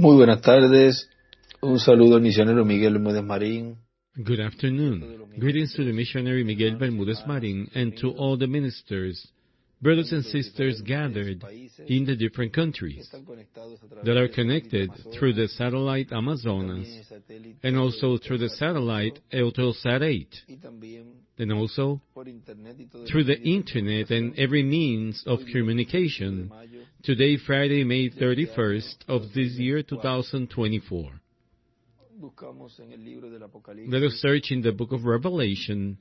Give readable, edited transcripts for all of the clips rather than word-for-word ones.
Muy buenas tardes. Un saludo al misionero Miguel Bermúdez Marín. Good afternoon. Greetings to the missionary Miguel Bermúdez Marín and to all the ministers, brothers and sisters gathered in the different countries that are connected through the satellite Amazonas and also through the satellite Eutelsat 8, and also through the internet and every means of communication. Today, Friday, May 31st of this year, 2024. Let us search in the book of Revelation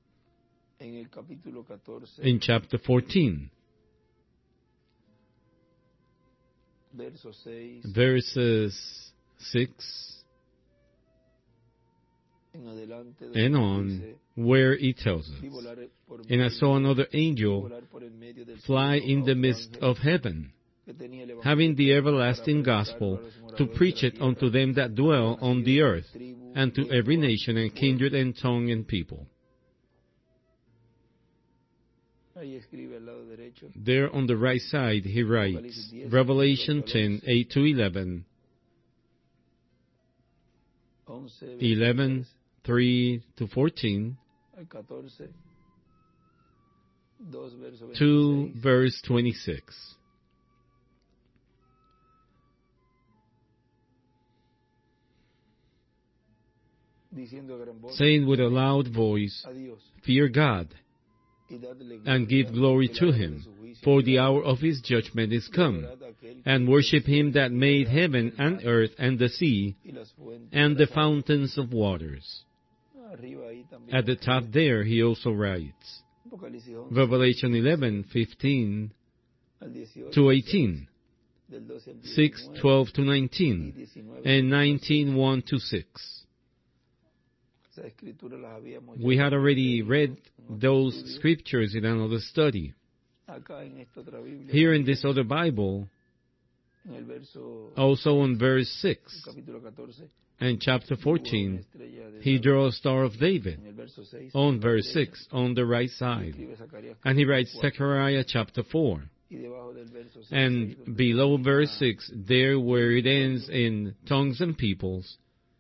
in chapter 14, verses 6 and on, where it tells us, "And I saw another angel fly in the midst of heaven, having the everlasting gospel, to preach it unto them that dwell on the earth, and to every nation and kindred and tongue and people." There on the right side he writes, Revelation 10, 8 to 11, 11, 3 to 14, 2 verse 26. Saying with a loud voice, "Fear God, and give glory to Him, for the hour of His judgment is come, and worship Him that made heaven and earth and the sea, and the fountains of waters." At the top there he also writes, Revelation 11, 15 to 18, 6, 12 to 19, and 19, 1 to 6. We had already read those scriptures in another study. Here in this other Bible, also on verse 6 and chapter 14, he draws Star of David on verse 6 on the right side. And he writes Zechariah chapter 4. And below verse 6, there where it ends in tongues and peoples,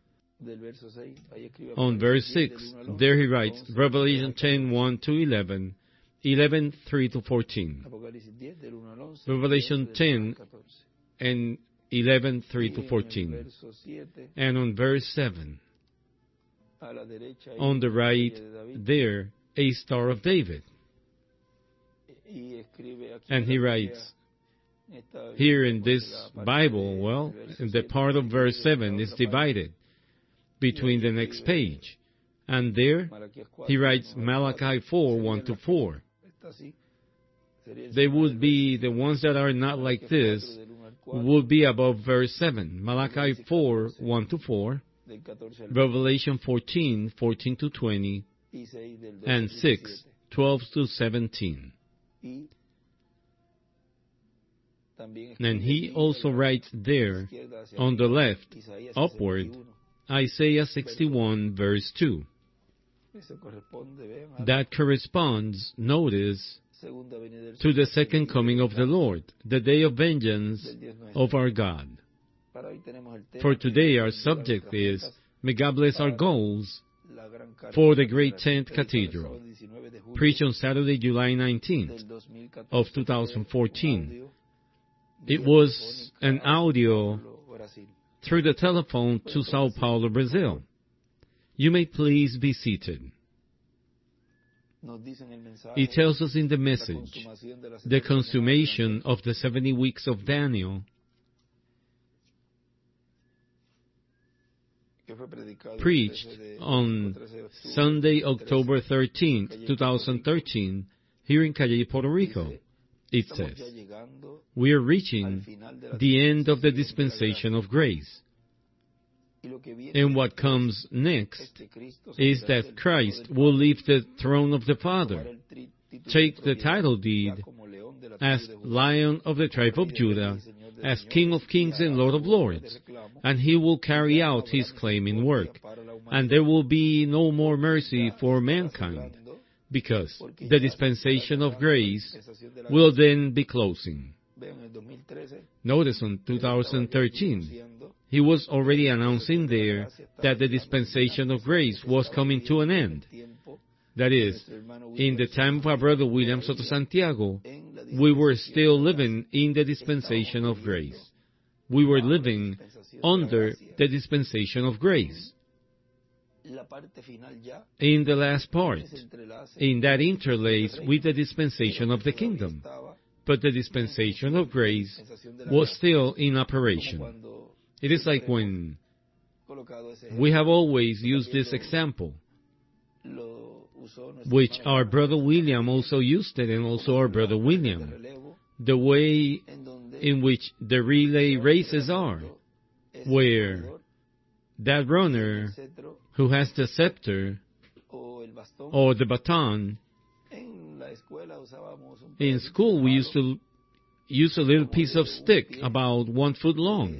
on verse 6, there he writes Revelation 10, 1 to 11, 11, 3 to 14. Revelation 10 and 11, 3 to 14. And on verse 7, on the right there, a Star of David. And he writes, here in this Bible, well, the part of verse 7 is divided between the next page. And there, he writes Malachi 4, 1 to 4. They would be, the ones that are not like this, would be above verse 7. Malachi 4, 1 to 4. Revelation 14, 14 to 20. And 6, 12 to 17. And he also writes there, on the left, upward, Isaiah 61, verse 2. That corresponds, notice, to the second coming of the Lord, the day of vengeance of our God. For today our subject is, may God bless our goals for the Great Tent Cathedral, preached on Saturday, July 19th of 2014. It was an audio through the telephone to Sao Paulo, Brazil. You may please be seated. It tells us in the message, the consummation of the 70 weeks of Daniel, preached on Sunday, October 13th, 2013, here in Cayey, Puerto Rico. It says, we are reaching the end of the dispensation of grace. And what comes next is that Christ will leave the throne of the Father, take the title deed as Lion of the tribe of Judah, as King of kings and Lord of lords, and he will carry out his claiming work, and there will be no more mercy for mankind, because the dispensation of grace will then be closing. Notice on 2013, he was already announcing there that the dispensation of grace was coming to an end. That is, in the time of our brother William Soto Santiago, we were still living in the dispensation of grace. We were living under the dispensation of grace. In the last part, in that interlace with the dispensation of the kingdom. But the dispensation of grace was still in operation. It is like when we have always used this example, which our brother William also used it, and also our brother William, the way in which the relay races are, where that runner who has the scepter or the baton, in school we used to use a little piece of stick about 1 foot long,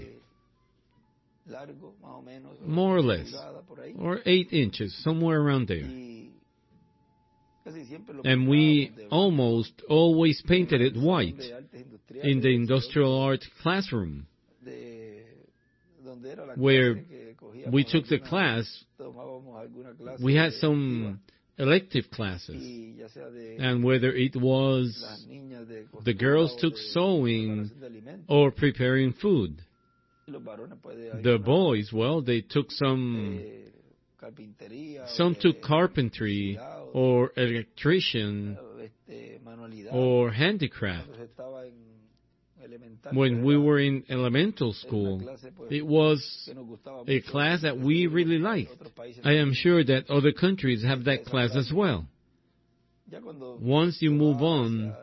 more or less, or 8 inches, somewhere around there. And we almost always painted it white in the industrial art classroom, where we took the class. We had some elective classes, and whether it was the girls took sewing or preparing food, the boys, well, they took some took carpentry or electrician or handicraft. When we were in elemental school, it was a class that we really liked. I am sure that other countries have that class as well. Once you move on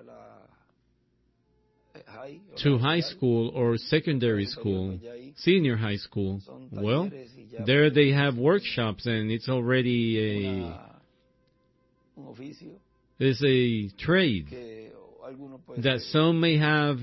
to high school or secondary school, senior high school, well, there they have workshops, and it's already it's a trade that some may have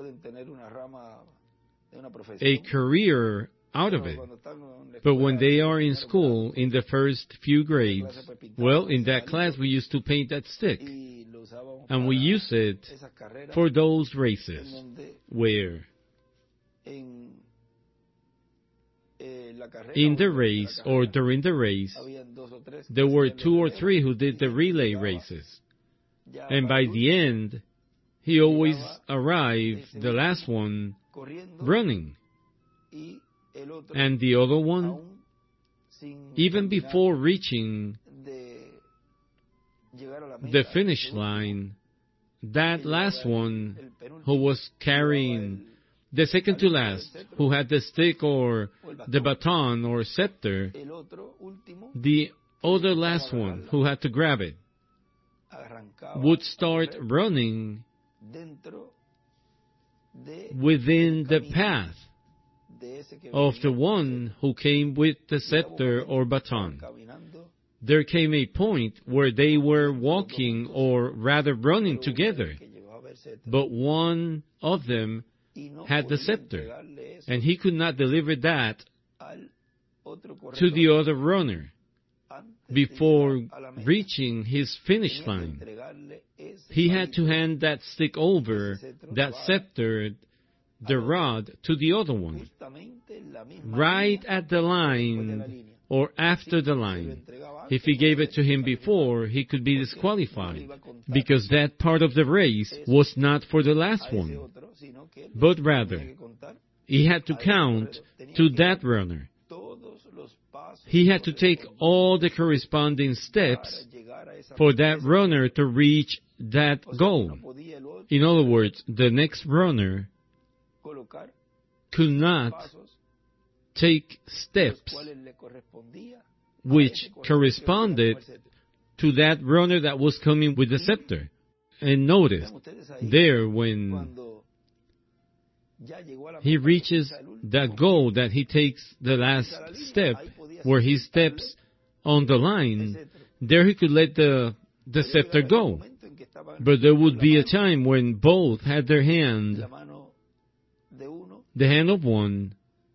a career out of it. But when they are in school, in the first few grades, well, in that class we used to paint that stick. And we use it for those races where in the race or during the race, there were 2 or 3 who did the relay races. And by the end, he always arrived, the last one, running. And the other one, even before reaching the finish line, that last one who was carrying, the second to last, who had the stick or the baton or scepter, the other last one who had to grab it, would start running within the path of the one who came with the scepter or baton. There came a point where they were walking, or rather running together, but one of them had the scepter, and he could not deliver that to the other runner before reaching his finish line. He had to hand that stick over, that scepter, the rod, to the other one, right at the line or after the line. If he gave it to him before, he could be disqualified, because that part of the race was not for the last one, but rather, he had to count to that runner. He had to take all the corresponding steps for that runner to reach that goal. In other words, the next runner could not take steps which corresponded to that runner that was coming with the scepter. And notice, there when he reaches that goal, that he takes the last step, where he steps on the line, there he could let the scepter go. But there would be a time when both had their hand, the hand of one,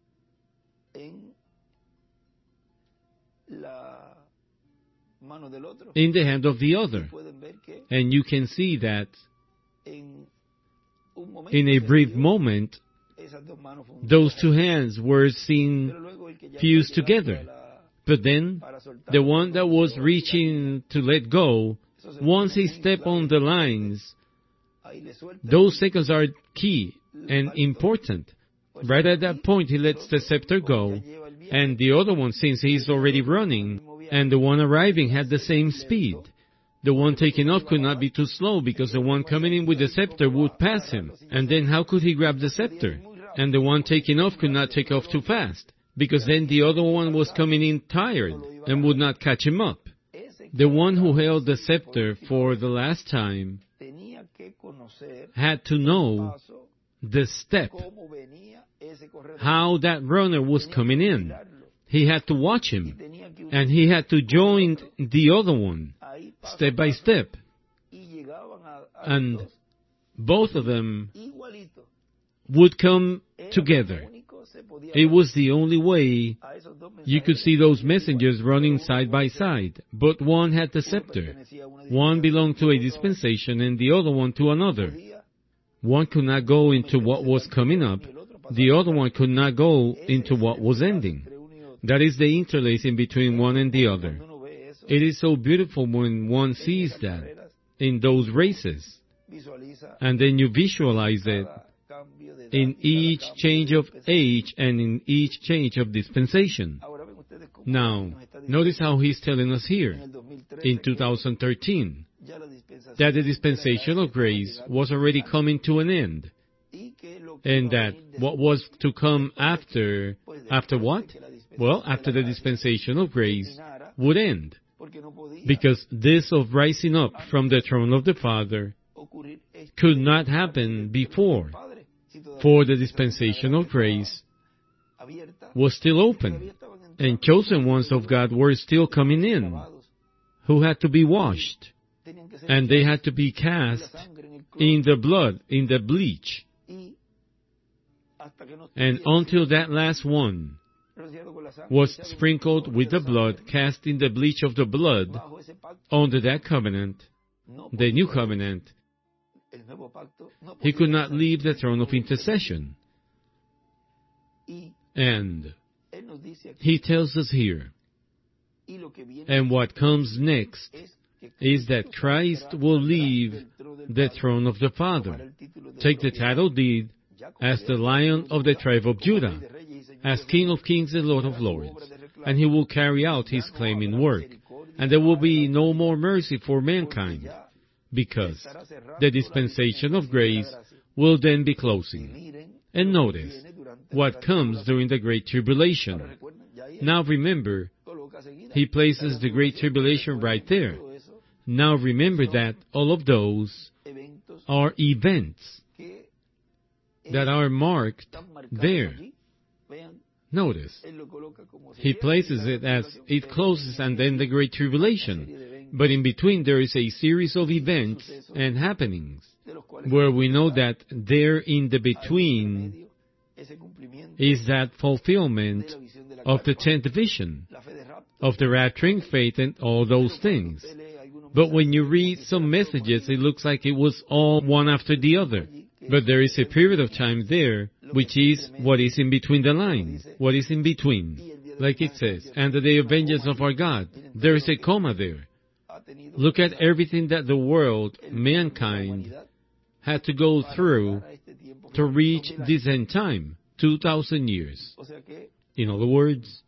in the hand of the other. And you can see that in a brief moment, those two hands were seen fused together. But then, the one that was reaching to let go, once he stepped on the lines, those seconds are key and important. Right at that point, he lets the scepter go, and the other one, since he's already running, and the one arriving had the same speed. The one taking off could not be too slow, because the one coming in with the scepter would pass him. And then how could he grab the scepter? And the one taking off could not take off too fast, because then the other one was coming in tired and would not catch him up. The one who held the scepter for the last time had to know the step, how that runner was coming in. He had to watch him, and he had to join the other one, step by step. And both of them would come together. It was the only way you could see those messengers running side by side, but one had the scepter. One belonged to a dispensation and the other one to another. One could not go into what was coming up. The other one could not go into what was ending. That is the interlacing between one and the other. It is so beautiful when one sees that in those races. And then you visualize it in each change of age and in each change of dispensation. Now, notice how he's telling us here, in 2013, that the dispensation of grace was already coming to an end, and that what was to come after what? Well, after the dispensation of grace would end, because this of rising up from the throne of the Father could not happen before, for the dispensation of grace was still open, and chosen ones of God were still coming in, who had to be washed, and they had to be cast in the blood, in the bleach. And until that last one was sprinkled with the blood, cast in the bleach of the blood, under that covenant, the new covenant, he could not leave the throne of intercession. And he tells us here, and what comes next is that Christ will leave the throne of the Father, take the title deed as the Lion of the tribe of Judah, as King of kings and Lord of lords, and he will carry out his claiming work, and there will be no more mercy for mankind, because the dispensation of grace will then be closing. And notice what comes during the Great Tribulation. Now remember, he places the Great Tribulation right there. Now remember that all of those are events that are marked there. Notice, he places it as it closes and then the Great Tribulation. But in between there is a series of events and happenings where we know that there in the between is that fulfillment of the 10th vision, of the rapturing faith and all those things. But when you read some messages, it looks like it was all one after the other. But there is a period of time there, which is what is in between the lines, what is in between. Like it says, and the day of vengeance of our God. There is a comma there. Look at everything that the world, mankind, had to go through to reach this end time, 2,000 years. In other words,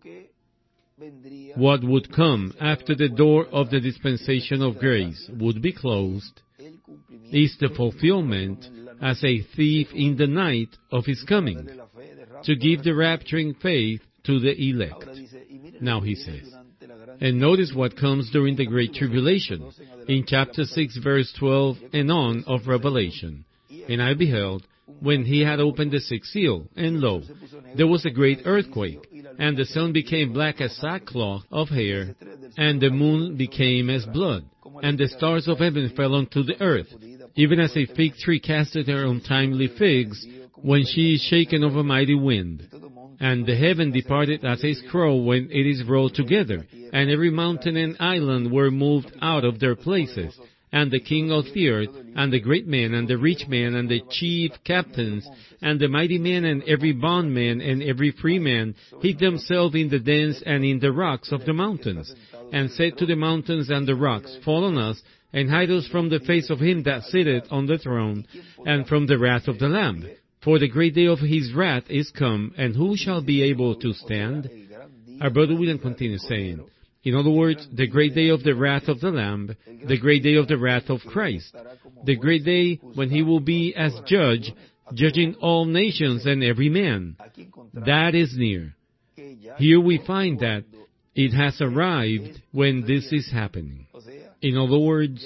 what would come after the door of the dispensation of grace would be closed is the fulfillment as a thief in the night of his coming, to give the rapturing faith to the elect. Now he says, and notice what comes during the Great Tribulation, in chapter 6, verse 12 and on of Revelation. And I beheld, when he had opened the sixth seal, and lo, there was a great earthquake, and the sun became black as sackcloth of hair, and the moon became as blood, and the stars of heaven fell unto the earth, even as a fig tree casteth her untimely figs, when she is shaken of a mighty wind. And the heaven departed as a scroll when it is rolled together, and every mountain and island were moved out of their places, and the king of the earth, and the great man, and the rich man, and the chief captains, and the mighty man, and every bondman, and every free man, hid themselves in the dens and in the rocks of the mountains, and said to the mountains and the rocks, Fall on us, and hide us from the face of him that sitteth on the throne, and from the wrath of the Lamb. For the great day of his wrath is come, and who shall be able to stand? Our brother William continues saying, in other words, the great day of the wrath of the Lamb, the great day of the wrath of Christ, the great day when he will be as judge, judging all nations and every man. That is near. Here we find that it has arrived when this is happening. In other words,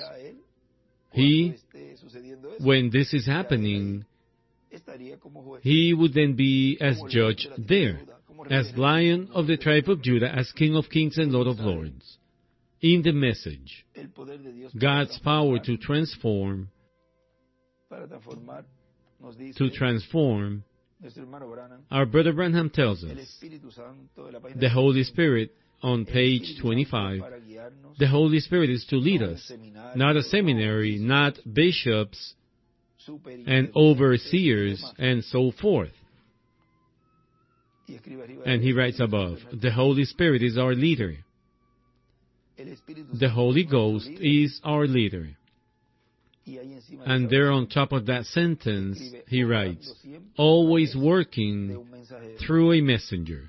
when this is happening, he would then be as judge there, as Lion of the tribe of Judah, as King of kings and Lord of lords. In the message, God's power to transform, our brother Branham tells us, the Holy Spirit, on page 25, the Holy Spirit is to lead us, not a seminary, not bishops and overseers and so forth. And he writes above, the Holy Spirit is our leader. The Holy Ghost is our leader. And there on top of that sentence, he writes, always working through a messenger.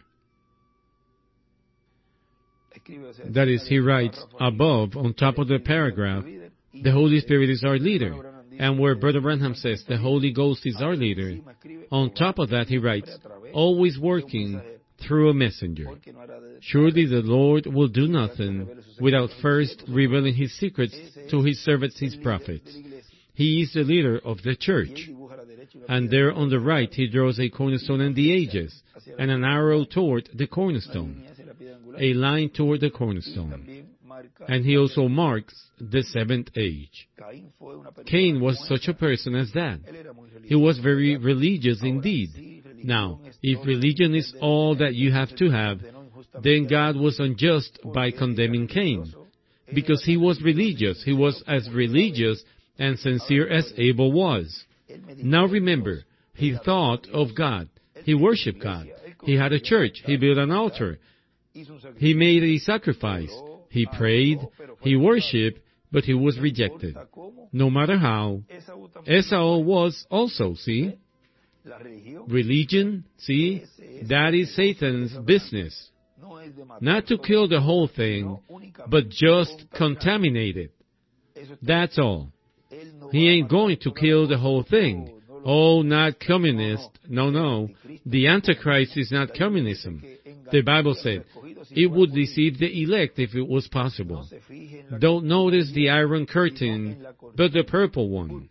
That is, he writes above, on top of the paragraph, the Holy Spirit is our leader. And where Brother Branham says the Holy Ghost is our leader, on top of that he writes, always working through a messenger. Surely the Lord will do nothing without first revealing his secrets to his servants, his prophets. He is the leader of the church. And there on the right he draws a cornerstone and the ages, and an arrow toward the cornerstone, a line toward the cornerstone. And he also marks the seventh age. Cain was such a person as that. He was very religious indeed. Now, if religion is all that you have to have, then God was unjust by condemning Cain. Because he was religious. He was as religious and sincere as Abel was. Now remember, he thought of God. He worshipped God. He had a church. He built an altar. He made a sacrifice. He prayed, he worshipped, but he was rejected. No matter how, Esau was also, see? Religion, see? That is Satan's business. Not to kill the whole thing, but just contaminate it. That's all. He ain't going to kill the whole thing. Oh, not communist. No. The Antichrist is not communism. The Bible said, it would deceive the elect if it was possible. Don't notice the iron curtain, but the purple one.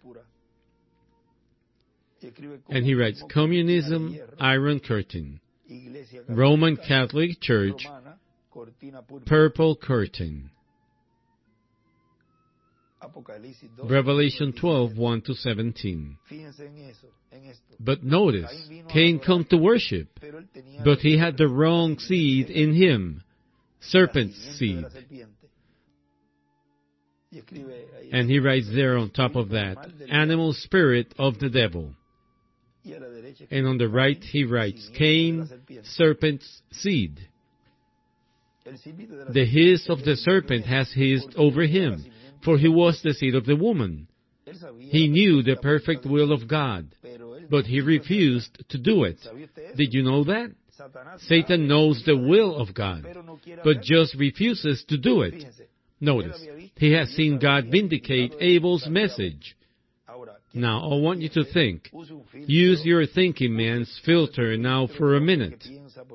And he writes, communism, iron curtain. Roman Catholic Church, purple curtain. Revelation 12, 1-17. But notice, Cain come to worship, but he had the wrong seed in him, serpent's seed. And he writes there on top of that, animal spirit of the devil. And on the right he writes, Cain, serpent's seed. The hiss of the serpent has hissed over him, for he was the seed of the woman. He knew the perfect will of God, but he refused to do it. Did you know that? Satan knows the will of God, but just refuses to do it. Notice, he has seen God vindicate Abel's message. Now, I want you to think. Use your thinking man's filter now for a minute.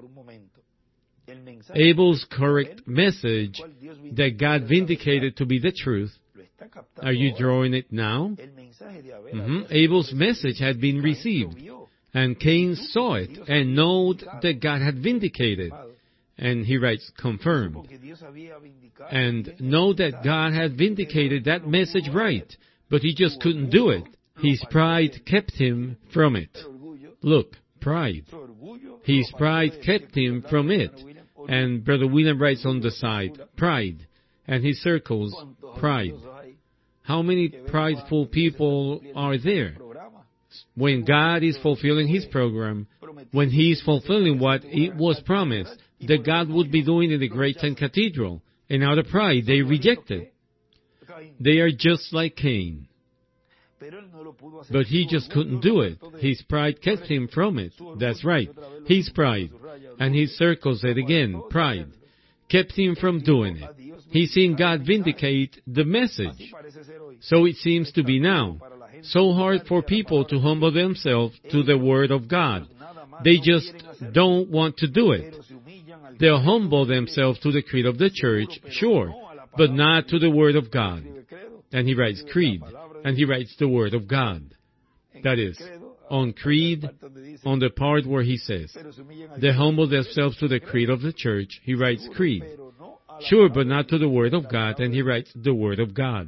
Abel's correct message that God vindicated to be the truth, are you drawing it now? Abel's message had been received, and Cain saw it and knowed that God had vindicated. And he writes, confirmed. And know that God had vindicated that message right, but he just couldn't do it. His pride kept him from it. Look, pride. His pride kept him from it. And Brother William writes on the side, pride. And he circles pride. How many prideful people are there? When God is fulfilling His program, when He is fulfilling what it was promised that God would be doing in the Great Tent Cathedral, and out of pride they reject it. They are just like Cain. But he just couldn't do it. His pride kept him from it. That's right. His pride. And he circles it again. Pride. Kept him from doing it. He's seen God vindicate the message. So it seems to be now. So hard for people to humble themselves to the Word of God. They just don't want to do it. They'll humble themselves to the creed of the church, sure, but not to the Word of God. And he writes creed, and he writes the Word of God. That is, on creed, on the part where he says, they humble themselves to the creed of the church, he writes creed. Sure, but not to the Word of God, and he writes the Word of God.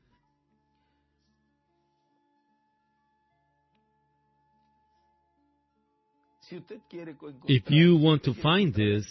If you want to find this,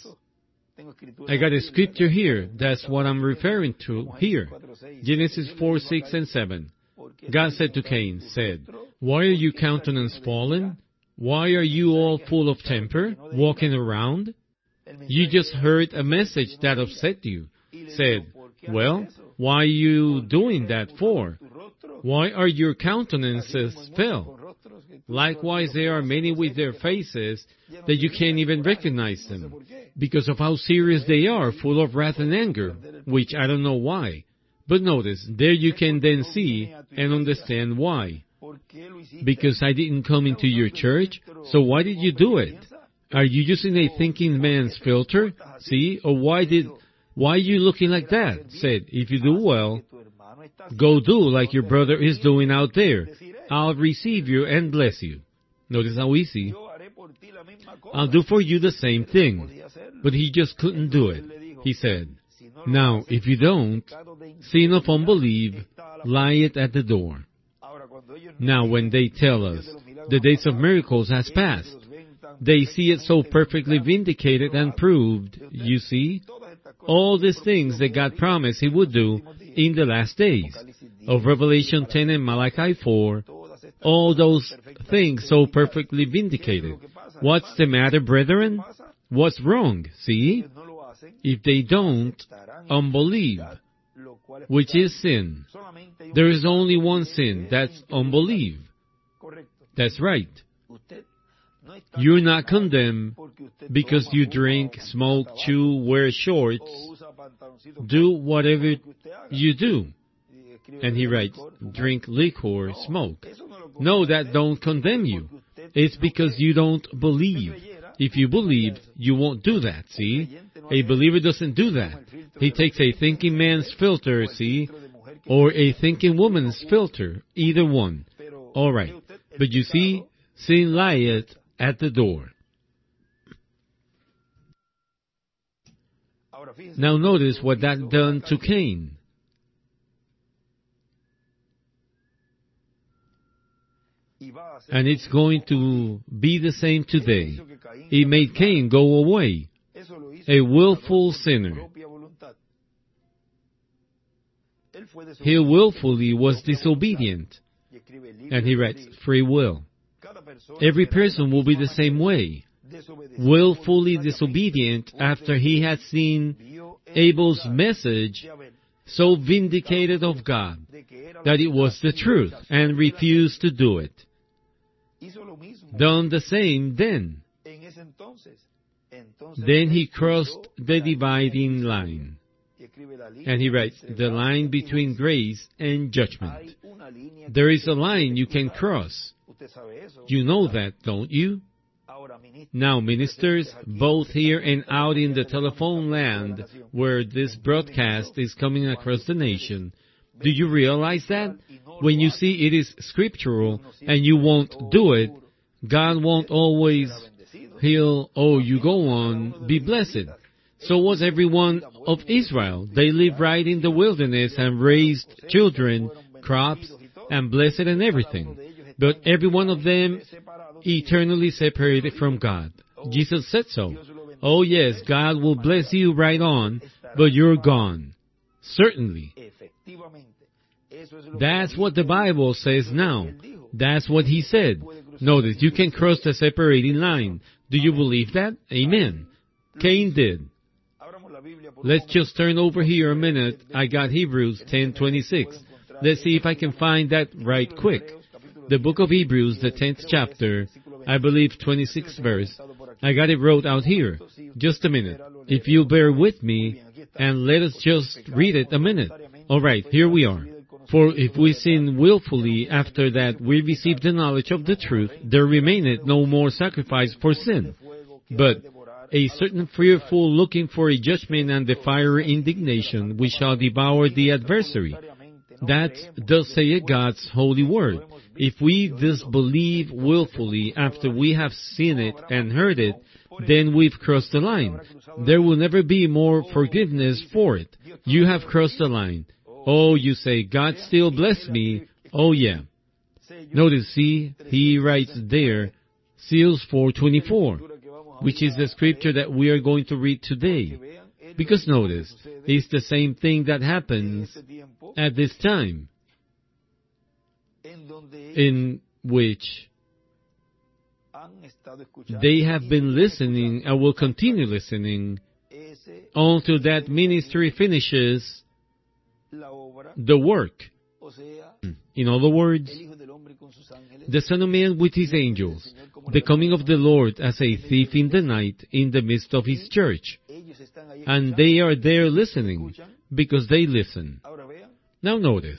I got a scripture here. That's what I'm referring to here. Genesis 4, 6, and 7. God said to Cain, "Why are you countenance fallen? Why are you all full of temper, walking around? You just heard a message that upset you." Said, "Well, why are you doing that for? Why are your countenances fell? Likewise, there are many with their faces that you can't even recognize them, because of how serious they are, full of wrath and anger, which I don't know why. But notice, there you can then see and understand why. Because I didn't come into your church, so why did you do it? Are you using a thinking man's filter? See, or why are you looking like that?" Said, "If you do well, go do like your brother is doing out there. I'll receive you and bless you." Notice how easy. "I'll do for you the same thing." But he just couldn't do it. He said, "Now, if you don't, sin of unbelief lieth at the door." Now, when they tell us the days of miracles has passed, they see it so perfectly vindicated and proved, you see, all these things that God promised He would do in the last days, of Revelation 10 and Malachi 4, all those things so perfectly vindicated. What's the matter, brethren? What's wrong? See? If they don't, unbelief, which is sin. There is only one sin, that's unbelief. That's right. You're not condemned because you drink, smoke, chew, wear shorts, do whatever you do. And he writes, drink liquor, smoke. No, that don't condemn you. It's because you don't believe. If you believed, you won't do that, see? A believer doesn't do that. He takes a thinking man's filter, see? Or a thinking woman's filter, either one. All right. But you see, sin lieth at the door. Now notice what that done to Cain. And it's going to be the same today. It made Cain go away, a willful sinner. He willfully was disobedient. And he writes, free will. Every person will be the same way, willfully disobedient after he had seen Abel's message so vindicated of God that it was the truth and refused to do it. Done the same then. Then he crossed the dividing line. And he writes, the line between grace and judgment. There is a line you can cross. You know that, don't you? Now, ministers, both here and out in the telephone land where this broadcast is coming across the nation, do you realize that? When you see it is scriptural and you won't do it, God won't always, you go on, be blessed. So was everyone of Israel. They lived right in the wilderness and raised children, crops, and blessed and everything. But every one of them eternally separated from God. Jesus said so. Oh yes, God will bless you right on, but you're gone. Certainly. That's what the Bible says now. That's what he said. Notice, you can cross the separating line. Do you believe that? Amen. Cain did. Let's just turn over here a minute. I got Hebrews 10:26. Let's see if I can find that right quick. The book of Hebrews, the 10th chapter, I believe 26th verse. I got it wrote out here. Just a minute. If you bear with me, and let us just read it a minute. All right, here we are. For if we sin willfully, after that we receive the knowledge of the truth, there remaineth no more sacrifice for sin, but a certain fearful looking for a judgment and the fiery indignation which shall devour the adversary. That does say God's holy word. If we disbelieve willfully after we have seen it and heard it, then we've crossed the line. There will never be more forgiveness for it. You have crossed the line. Oh, you say, God still bless me. Oh, yeah. Notice, see, he writes there, Seals 4:24, which is the scripture that we are going to read today. Because notice, it's the same thing that happens at this time, in which they have been listening and will continue listening until that ministry finishes the work. In other words, the Son of Man with his angels, the coming of the Lord as a thief in the night in the midst of his church. And they are there listening because they listen. Now notice.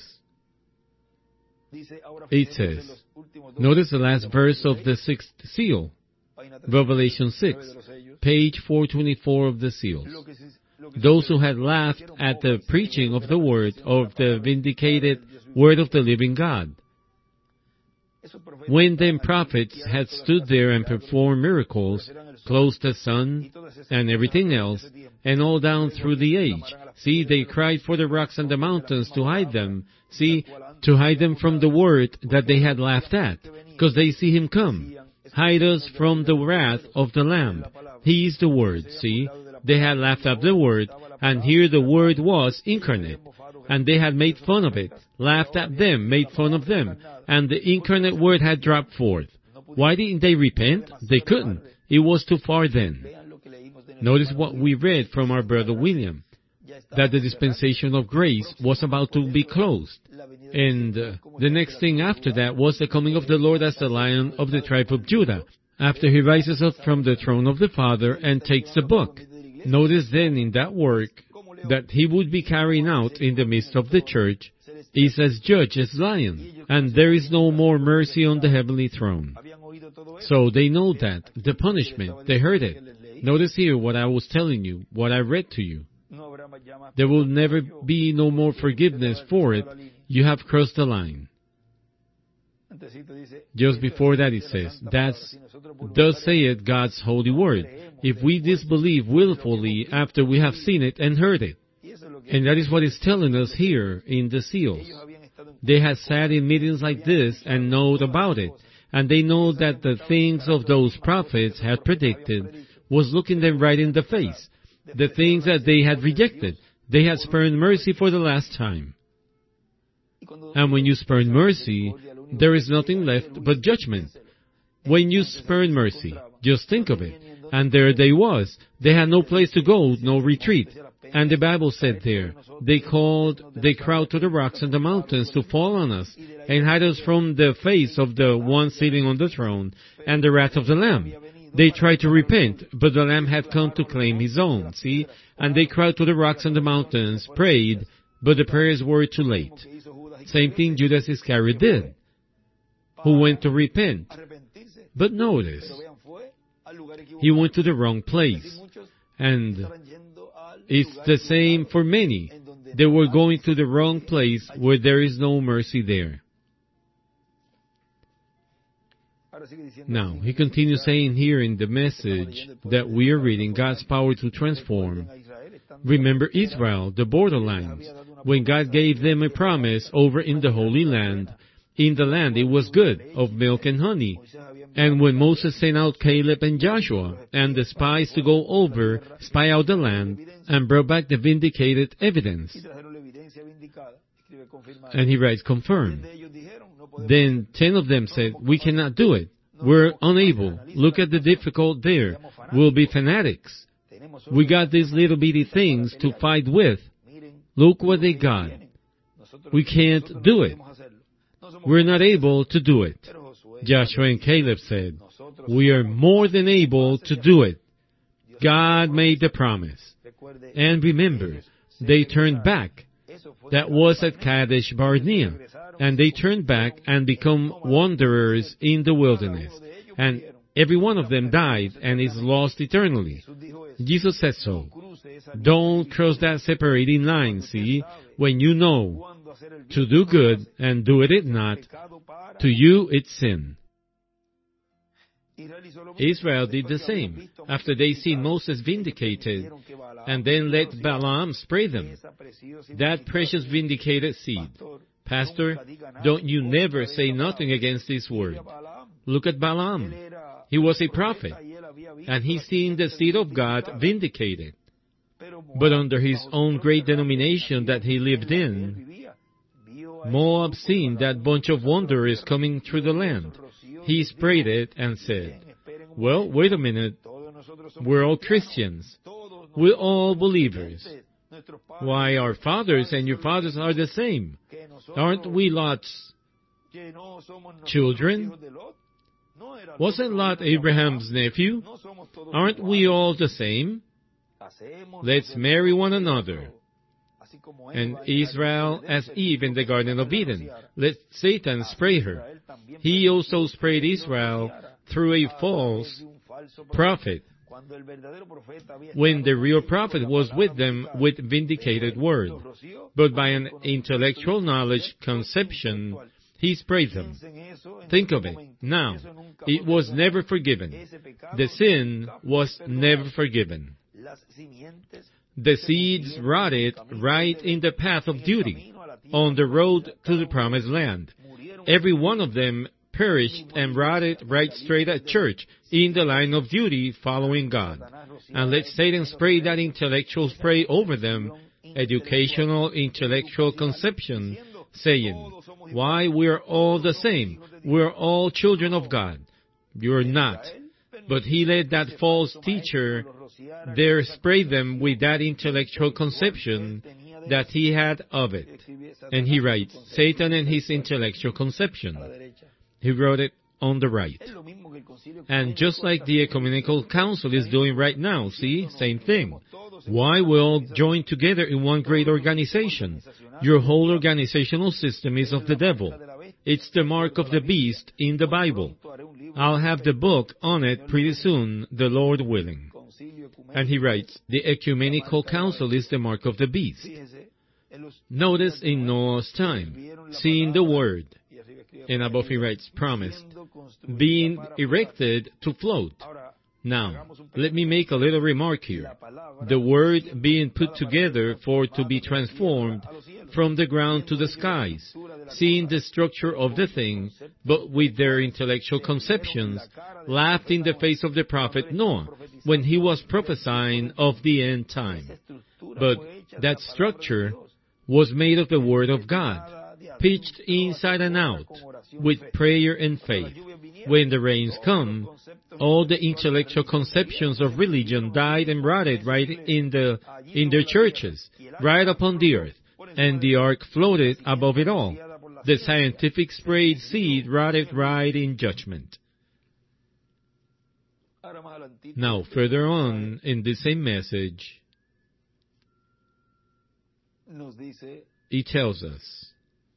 It says, notice the last verse of the 6th seal, Revelation 6, page 424 of the seals. Those who had laughed at the preaching of the word, of the vindicated word of the living God. When them prophets had stood there and performed miracles, closed the sun, and everything else, and all down through the age. See, they cried for the rocks and the mountains to hide them. See, to hide them from the word that they had laughed at, because they see him come. Hide us from the wrath of the Lamb. He is the Word, see. They had laughed at the Word, and here the Word was incarnate. And they had made fun of it, laughed at them, made fun of them, and the incarnate Word had dropped forth. Why didn't they repent? They couldn't. It was too far then. Notice what we read from our brother William, that the dispensation of grace was about to be closed. And the next thing after that was the coming of the Lord as the Lion of the tribe of Judah, after he rises up from the throne of the Father and takes the book. Notice then in that work that he would be carrying out in the midst of the church is as judge, as lion, and there is no more mercy on the heavenly throne. So they know that, the punishment, they heard it. Notice here what I was telling you, what I read to you. There will never be no more forgiveness for it. You have crossed the line. Just before that it says, thus saith God's holy word, if we disbelieve willfully after we have seen it and heard it. And that is what it's telling us here in the seals. They had sat in meetings like this and known about it, and they know that the things of those prophets had predicted was looking them right in the face. The things that they had rejected, they had spurned mercy for the last time. And when you spurn mercy, there is nothing left but judgment. When you spurn mercy, just think of it. And there they was. They had no place to go, no retreat. And the Bible said there, they crowd to the rocks and the mountains to fall on us and hide us from the face of the one sitting on the throne and the wrath of the Lamb. They tried to repent, but the Lamb had come to claim his own, see? And they crowd to the rocks and the mountains, prayed, but the prayers were too late. Same thing Judas Iscariot did, who went to repent. But notice, he went to the wrong place. And it's the same for many. They were going to the wrong place where there is no mercy there. Now, he continues saying here in the message that we are reading, God's power to transform. Remember Israel, the borderlands. When God gave them a promise over in the Holy Land, in the land it was good, of milk and honey. And when Moses sent out Caleb and Joshua and the spies to go over, spy out the land, and brought back the vindicated evidence. And he writes, confirm. Then 10 of them said, we cannot do it. We're unable. Look at the difficult there. We'll be fanatics. We got these little bitty things to fight with. Look what they got. We can't do it. We're not able to do it. Joshua and Caleb said, we are more than able to do it. God made the promise. And remember, they turned back. That was at Kadesh Barnea. And they turned back and become wanderers in the wilderness. And every one of them died and is lost eternally. Jesus said so. Don't cross that separating line, see? When you know to do good and do it not, to you it's sin. Israel did the same after they seen Moses vindicated and then let Balaam spray them. That precious vindicated seed. Pastor, don't you never say nothing against this word. Look at Balaam. He was a prophet, and he seen the seed of God vindicated. But under his own great denomination that he lived in, Moab seen that bunch of wanderers coming through the land. He sprayed it and said, well, wait a minute. We're all Christians. We're all believers. Why, our fathers and your fathers are the same. Aren't we Lot's children? Wasn't Lot Abraham's nephew? Aren't we all the same? Let's marry one another. And Israel as Eve in the Garden of Eden. Let Satan spray her. He also sprayed Israel through a false prophet, when the real prophet was with them with vindicated word. But by an intellectual knowledge conception, he sprayed them. Think of it. Now, it was never forgiven. The sin was never forgiven. The seeds rotted right in the path of duty, on the road to the promised land. Every one of them perished and rotted right straight at church, in the line of duty, following God. And let Satan spray that intellectual spray over them, educational, intellectual conception, saying, why, we're all the same. We're all children of God. You're not. But he let that false teacher there spray them with that intellectual conception that he had of it. And he writes, Satan and his intellectual conception. He wrote it on the right. And just like the Ecumenical Council is doing right now, see, same thing. Why we all join together in one great organization? Your whole organizational system is of the devil. It's the mark of the beast in the Bible. I'll have the book on it pretty soon, the Lord willing. And he writes, the Ecumenical Council is the mark of the beast. Notice in Noah's time, seeing the word, and above he writes, promised, being erected to float. Now, let me make a little remark here. The word being put together for to be transformed from the ground to the skies, seeing the structure of the thing, but with their intellectual conceptions, laughed in the face of the prophet Noah, when he was prophesying of the end time. But that structure was made of the Word of God, pitched inside and out, with prayer and faith. When the rains come, all the intellectual conceptions of religion died and rotted right in their churches, right upon the earth, and the ark floated above it all. The scientific sprayed seed rotted right in judgment. Now, further on in the same message, it tells us,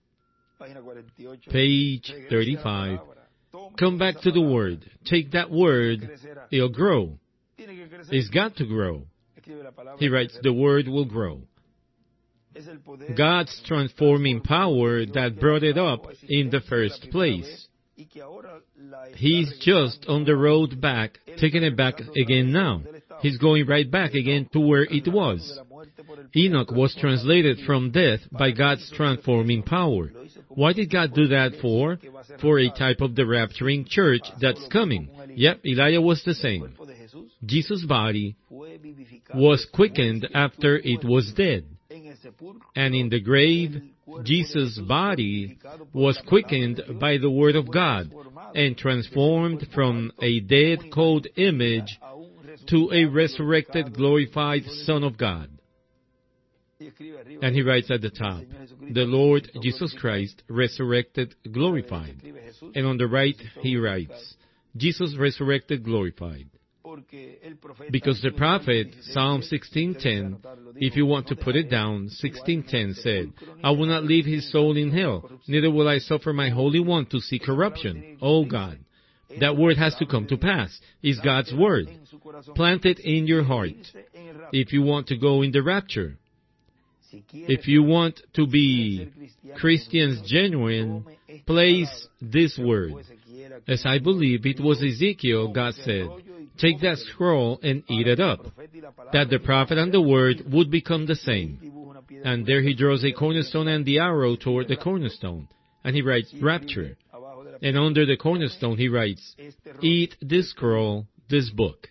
page 35, come back to the Word. Take that Word, it'll grow. It's got to grow. He writes, the Word will grow. God's transforming power that brought it up in the first place. He's just on the road back, taking it back again now. He's going right back again to where it was. Enoch was translated from death by God's transforming power. Why did God do that for? For a type of the rapturing church that's coming. Yep, Elijah was the same. Jesus' body was quickened after it was dead. And in the grave, Jesus' body was quickened by the Word of God and transformed from a dead, cold image to a resurrected, glorified Son of God. And he writes at the top, the Lord Jesus Christ, resurrected, glorified. And on the right, he writes, Jesus resurrected, glorified. Because the prophet, Psalm 16:10, if you want to put it down, 16:10 said, I will not leave his soul in hell, neither will I suffer my Holy One to see corruption. Oh God, that word has to come to pass. It's God's word. Plant it in your heart. If you want to go in the rapture, if you want to be Christians genuine, place this word. As I believe it was Ezekiel, God said, take that scroll and eat it up, that the prophet and the word would become the same. And there he draws a cornerstone and the arrow toward the cornerstone. And he writes, rapture. And under the cornerstone he writes, eat this scroll, this book.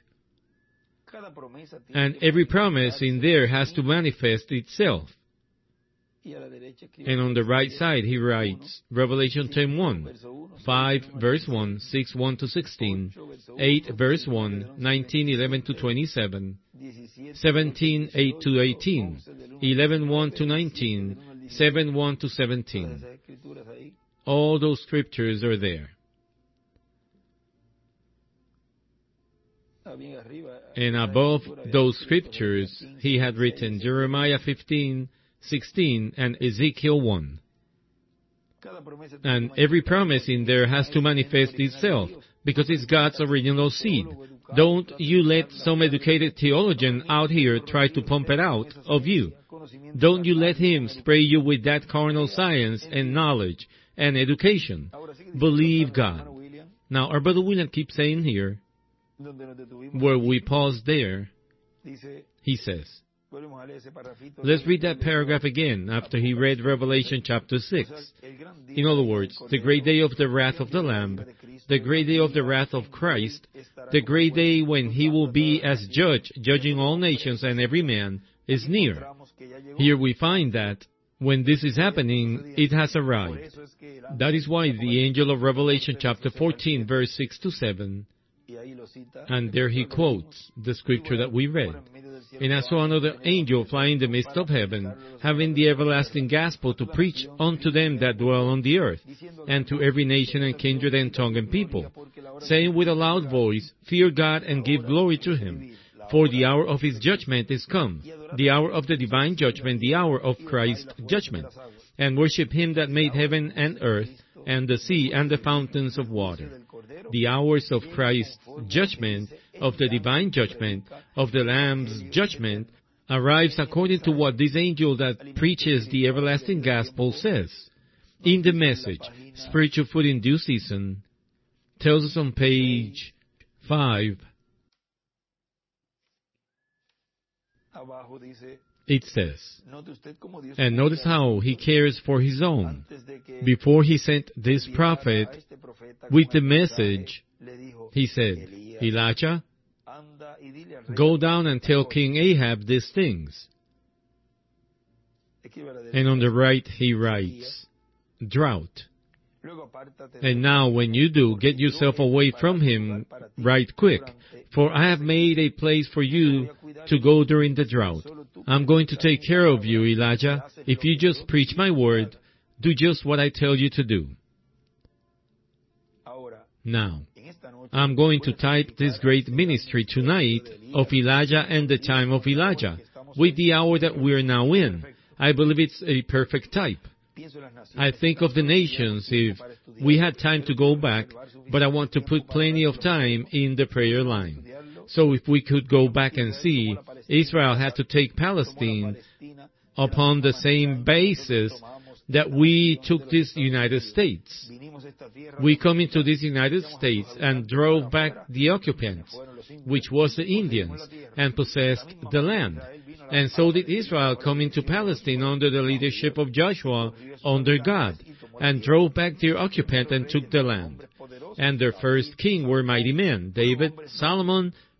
And every promise in there has to manifest itself. And on the right side he writes, Revelation 10:1, 5 verse 1, 6, 1 to 16, 8 verse 1, 19, 11 to 27, 17, 8 to 18, 11, 1 to 19, 7, 1 to 17. All those scriptures are there. And above those scriptures, he had written Jeremiah 15:16 and Ezekiel 1. And every promise in there has to manifest itself, because it's God's original seed. Don't you let some educated theologian out here try to pump it out of you. Don't you let him spray you with that carnal science and knowledge and education. Believe God. Now, our Brother William keeps saying here, where we pause there, he says, let's read that paragraph again after he read Revelation chapter 6. In other words, the great day of the wrath of the Lamb, the great day of the wrath of Christ, the great day when he will be as judge, judging all nations and every man, is near. Here we find that when this is happening, it has arrived. That is why the angel of Revelation chapter 14, verse 6 to 7, and there he quotes the scripture that we read. And I saw another angel fly in the midst of heaven, having the everlasting gospel to preach unto them that dwell on the earth, and to every nation and kindred and tongue and people, saying with a loud voice, Fear God and give glory to him, for the hour of his judgment is come, the hour of the divine judgment, the hour of Christ's judgment, and worship him that made heaven and earth, and the sea and the fountains of water. The hours of Christ's judgment, of the divine judgment, of the Lamb's judgment, arrives according to what this angel that preaches the everlasting gospel says. In the message, Spiritual Food in Due Season, tells us on page 5, it says, and notice how he cares for his own. Before he sent this prophet with the message, he said, Elijah, go down and tell King Ahab these things. And on the right he writes, drought. And now when you do, get yourself away from him right quick, for I have made a place for you to go during the drought. I'm going to take care of you, Elijah. If you just preach my word, do just what I tell you to do. Now, I'm going to type this great ministry tonight of Elijah and the time of Elijah, with the hour that we're now in. I believe it's a perfect type. I think of the nations if we had time to go back, but I want to put plenty of time in the prayer line. So if we could go back and see, Israel had to take Palestine upon the same basis that we took this United States. We come into this United States and drove back the occupants, which was the Indians, and possessed the land. And so did Israel come into Palestine under the leadership of Joshua, under God, and drove back their occupant and took the land. And their first king were mighty men, David, Solomon,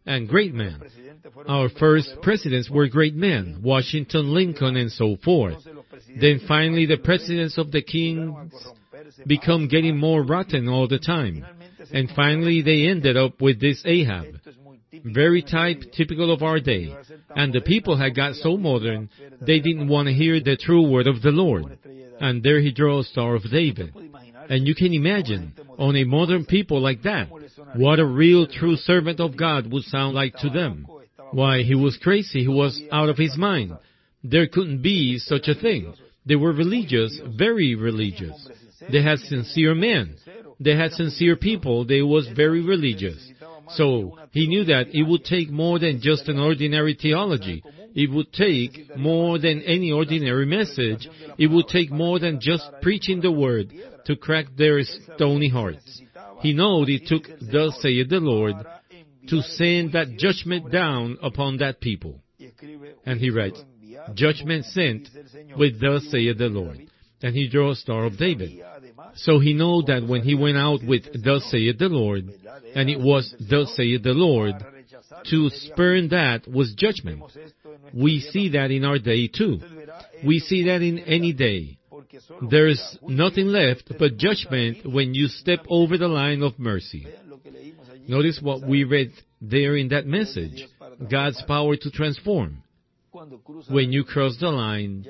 and great men. Our first presidents were great men, Washington, Lincoln, and so forth. Then finally the presidents of the kings become getting more rotten all the time. And finally they ended up with this Ahab. Very typical of our day. And the people had got so modern, they didn't want to hear the true word of the Lord. And there he draws Star of David. And you can imagine, on a modern people like that, what a real true servant of God would sound like to them. Why, he was crazy, he was out of his mind. There couldn't be such a thing. They were religious, very religious. They had sincere men. They had sincere people. They was very religious. So, he knew that it would take more than just an ordinary theology. It would take more than any ordinary message. It would take more than just preaching the word to crack their stony hearts. He knew it took, thus saith the Lord, to send that judgment down upon that people. And he writes, judgment sent with thus saith the Lord. And he draws Star of David. So he knew that when he went out with thus saith the Lord, and it was thus saith the Lord, to spurn that was judgment. We see that in our day too. We see that in any day. There's nothing left but judgment when you step over the line of mercy. Notice what we read there in that message. God's power to transform. When you cross the line,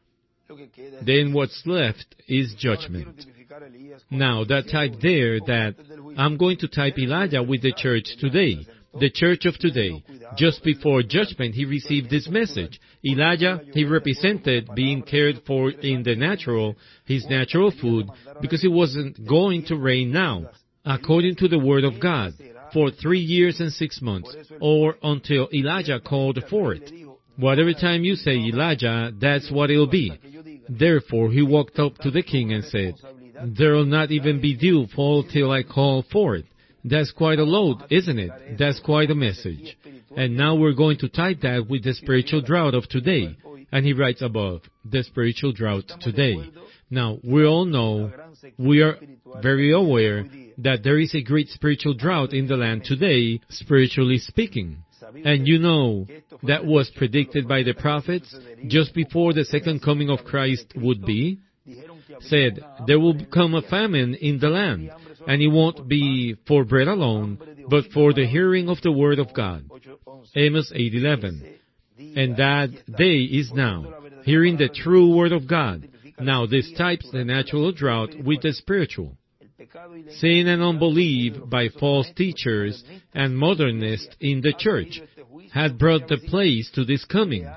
then what's left is judgment. Now, that type there that I'm going to type Elijah with the church today. The church of today. Just before judgment, he received this message. Elijah, he represented being cared for in the natural, his natural food, because it wasn't going to rain now, according to the word of God, for 3 years and 6 months, or until Elijah called for it. Whatever time you say Elijah, that's what it'll be. Therefore, he walked up to the king and said, there'll not even be dew fall till I call for it. That's quite a load, isn't it? That's quite a message. And now we're going to tie that with the spiritual drought of today. And he writes above, the spiritual drought today. Now, we all know, we are very aware that there is a great spiritual drought in the land today, spiritually speaking. And you know, that was predicted by the prophets just before the second coming of Christ would be. Said, there will come a famine in the land, and it won't be for bread alone, but for the hearing of the word of God. Amos 8:11. And that day is now, hearing the true word of God. Now this types the natural drought with the spiritual. Sin and unbelief by false teachers and modernists in the church had brought the place to this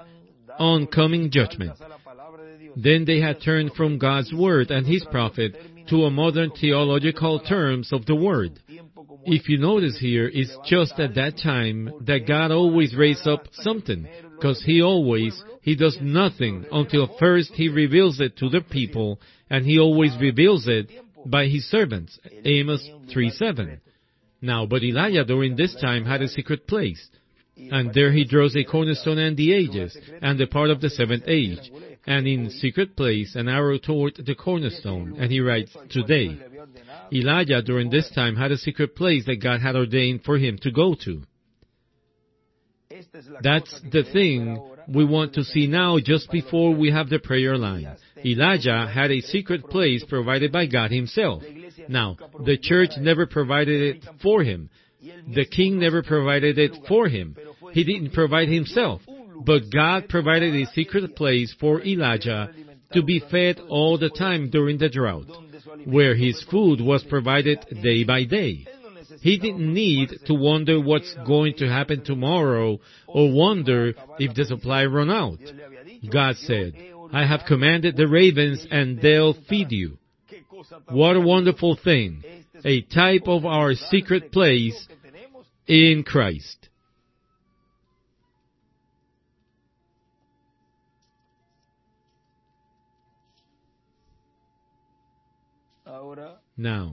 oncoming judgment. Then they had turned from God's word and his prophet to a modern theological terms of the word. If you notice here, it's just at that time that God always raises up something, because he does nothing until first he reveals it to the people, and he always reveals it by his servants. Amos 3:7. Now, but Elijah during this time had a secret place, and there he draws a cornerstone and the ages, and the part of the seventh age, and in secret place an arrow toward the cornerstone, and he writes, today. Elijah during this time had a secret place that God had ordained for him to go to. That's the thing we want to see now just before we have the prayer line. Elijah had a secret place provided by God himself. Now, the church never provided it for him. The king never provided it for him. He didn't provide himself. But God provided a secret place for Elijah to be fed all the time during the drought, where his food was provided day by day. He didn't need to wonder what's going to happen tomorrow or wonder if the supply run out. God said, I have commanded the ravens and they'll feed you. What a wonderful thing. A type of our secret place in Christ. Now,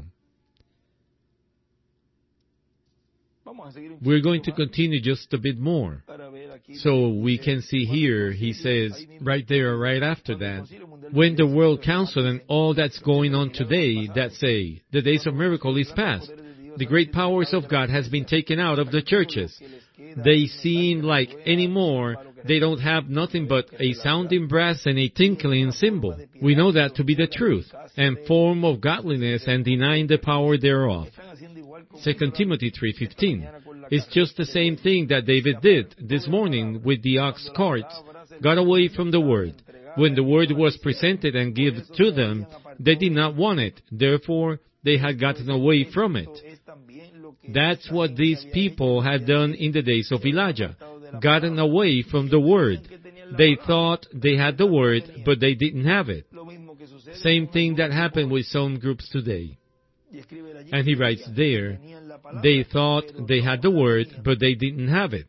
we're going to continue just a bit more. So we can see here, he says, right there, right after that, when the World Council and all that's going on today that say, the days of miracle is past, the great powers of God has been taken out of the churches. They seem like anymore they don't have nothing but a sounding brass and a tinkling cymbal. We know that to be the truth, and form of godliness and denying the power thereof. 2 Timothy 3:15. It's just the same thing that David did this morning with the ox carts, got away from the word. When the word was presented and given to them, they did not want it. Therefore, they had gotten away from it. That's what these people had done in the days of Elijah, gotten away from the word. They thought they had the word, but they didn't have it. Same thing that happened with some groups today. And he writes there, they thought they had the word, but they didn't have it.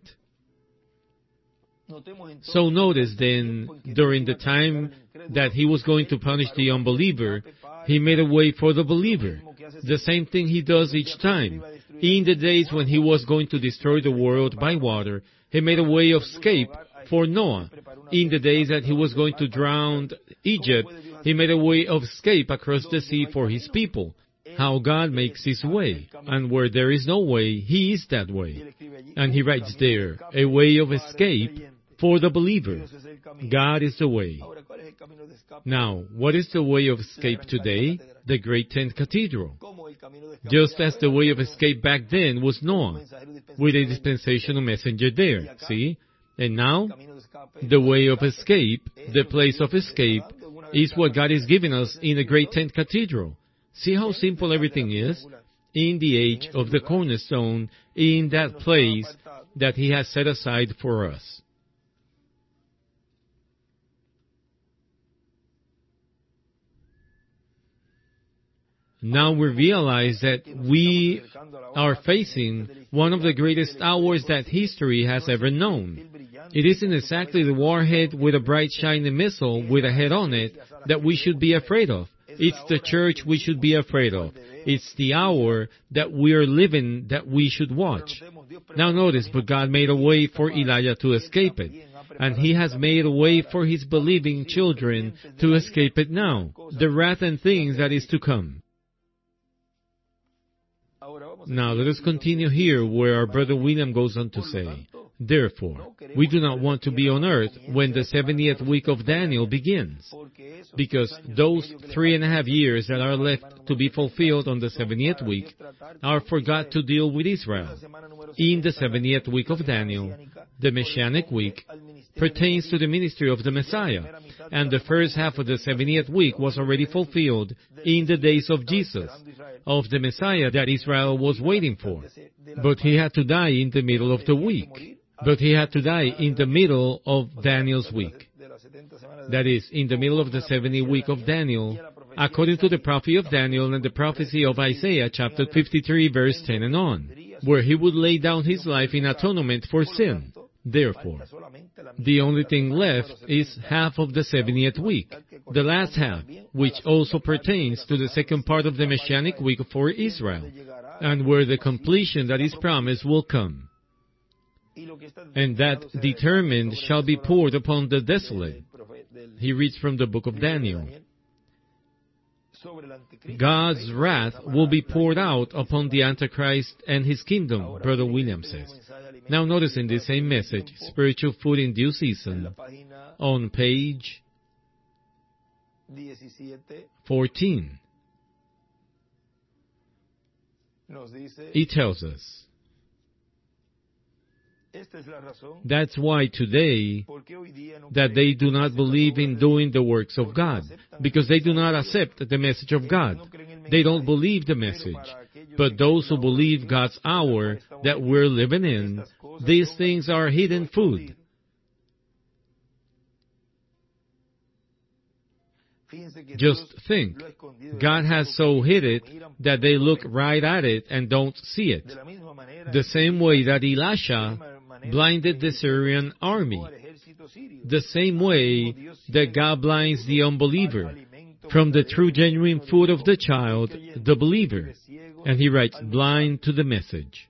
So notice then, during the time that he was going to punish the unbeliever, he made a way for the believer. The same thing he does each time. In the days when he was going to destroy the world by water, he made a way of escape for Noah. In the days that he was going to drown Egypt, he made a way of escape across the sea for his people. How God makes his way, and where there is no way, he is that way. And he writes there, a way of escape for the believer. God is the way. Now, what is the way of escape today? The great tent cathedral. Just as the way of escape back then was Noah, with a dispensational messenger there, see? And now, the way of escape, the place of escape, is what God is giving us in the great tent cathedral. See how simple everything is? In the age of the cornerstone, in that place that He has set aside for us. Now we realize that we are facing one of the greatest hours that history has ever known. It isn't exactly the warhead with a bright shining missile with a head on it that we should be afraid of. It's the church we should be afraid of. It's the hour that we are living that we should watch. Now notice, but God made a way for Elijah to escape it. And He has made a way for His believing children to escape it now. The wrath and things that is to come. Now let us continue here where our brother William goes on to say, therefore, we do not want to be on earth when the 70th week of Daniel begins, because those 3.5 years that are left to be fulfilled on the 70th week are forgot to deal with Israel. In the 70th week of Daniel, the Messianic week pertains to the ministry of the Messiah, and the first half of the 70th week was already fulfilled in the days of Jesus, of the Messiah that Israel was waiting for. But He had to die in the middle of the week. But He had to die in the middle of Daniel's week. That is, in the middle of the 70th week of Daniel, according to the prophecy of Daniel and the prophecy of Isaiah chapter 53 verse 10 and on, where He would lay down His life in atonement for sin. Therefore, the only thing left is half of the 70th week, the last half, which also pertains to the second part of the Messianic week for Israel, and where the completion that is promised will come. And that determined shall be poured upon the desolate. He reads from the book of Daniel. God's wrath will be poured out upon the Antichrist and his kingdom, Brother William says. Now notice in this same message, Spiritual Food in Due Season, on page 14, it tells us, that's why today that they do not believe in doing the works of God, because they do not accept the message of God. They don't believe the message. But those who believe God's hour that we're living in, these things are hidden food. Just think, God has so hid it that they look right at it and don't see it. The same way that Elisha blinded the Syrian army. The same way that God blinds the unbeliever from the true genuine food of the child, the believer. And he writes, blind to the message.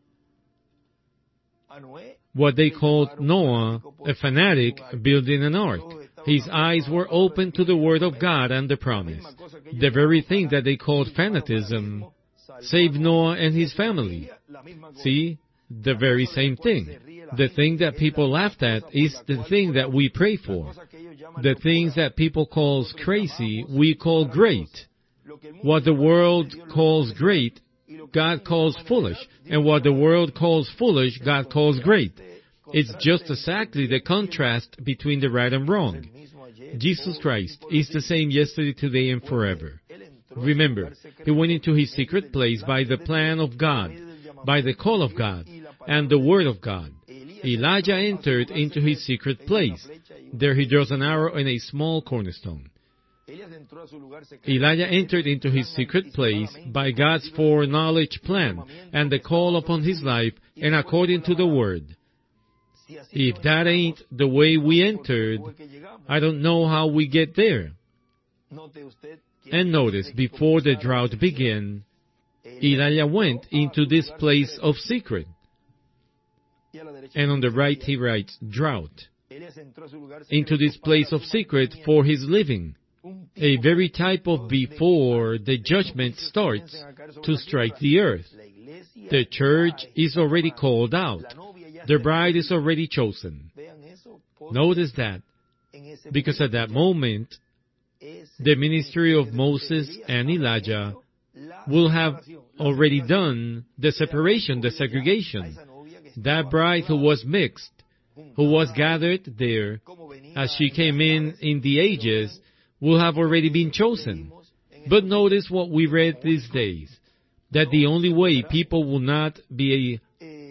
What they called Noah, a fanatic, building an ark. His eyes were open to the Word of God and the promise. The very thing that they called fanatism saved Noah and his family. See, the very same thing. The thing that people laughed at is the thing that we pray for. The things that people call crazy, we call great. What the world calls great, God calls foolish. And what the world calls foolish, God calls great. It's just exactly the contrast between the right and wrong. Jesus Christ is the same yesterday, today, and forever. Remember, He went into His secret place by the plan of God, by the call of God, and the word of God. Elijah entered into his secret place. There he draws an arrow and a small cornerstone. Elijah entered into his secret place by God's foreknowledge plan and the call upon his life and according to the word. If that ain't the way we entered, I don't know how we get there. And notice, before the drought began, Elijah went into this place of secret. And on the right he writes, drought. Into this place of secret for his living. A very type of before the judgment starts to strike the earth. The church is already called out. The bride is already chosen. Notice that. Because at that moment, the ministry of Moses and Elijah will have already done the separation, the segregation. That bride who was mixed, who was gathered there, as she came in the ages, will have already been chosen. But notice what we read these days, that the only way people will not be